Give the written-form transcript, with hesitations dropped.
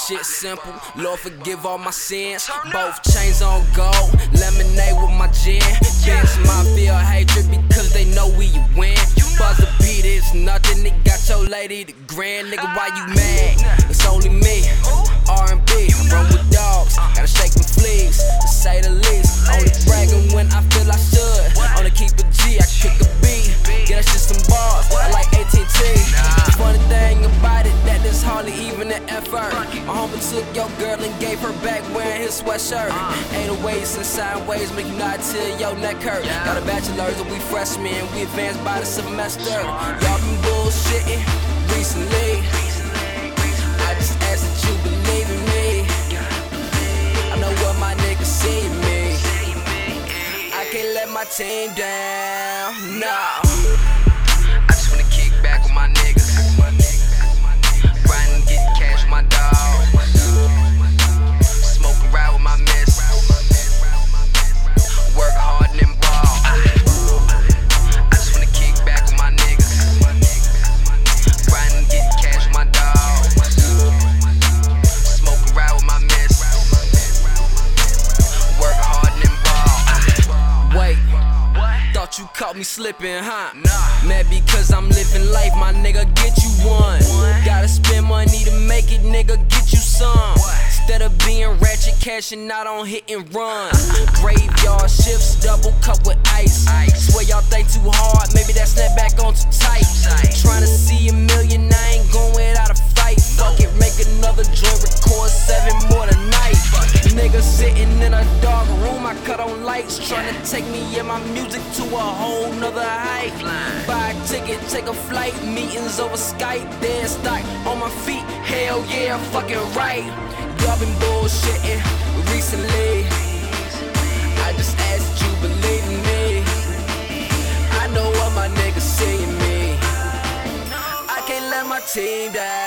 shit simple, Lord forgive all my sins. Both chains on gold, lemonade with my gin. Bitch, my feel hatred because they know we win. Buzz a beat is nothing, it got your lady the grand. Nigga, why you mad? It's only me, R&B, run with dogs, gotta shake them fleas, to say the least. Only bragging when I feel I should, only keep a G, I kick a beat, get that shit some bars, I like AT&T. The funny thing about it, that there's hardly even an effort. My homie took your girl and gave her back wearing his sweatshirt. 808s and sideways make you nod till your neck hurt. Got a bachelor's and we freshmen, we advanced by the semester. Y'all been bullshitting recently, I just ask that you believe in me. I know what my niggas see in me, I can't let my team down, no. I just wanna kick back with my niggas, grinding, getting cash with my dogs, smoking ride with my miss, work hard and then ball. I just wanna kick back with my niggas, grinding, getting cash with my dogs, smoking ride with my miss, work hard and then ball. Wait, thought you caught me slipping, huh? Mad because I'm living life, my nigga, get you one. Gotta spend money to make it, nigga, get you some. Instead of being ratchet, cashing out on hit and run. Graveyard shifts, double cup with ice. Swear y'all think too hard, maybe that snapback on too tight. Tryna see a million, I ain't going without a fight. Fuck it, make another joint, record 7 more tonight. Nigga sitting in a dark room, I cut on lights, tryna take me and my music to a whole nother height. Buy a ticket, take a flight, meetings over Skype, dead stock on my feet, hell yeah, fucking right. Y'all been bullshitting recently, I just ask that you believe in me. I know what my niggas see in me, I can't let my team down.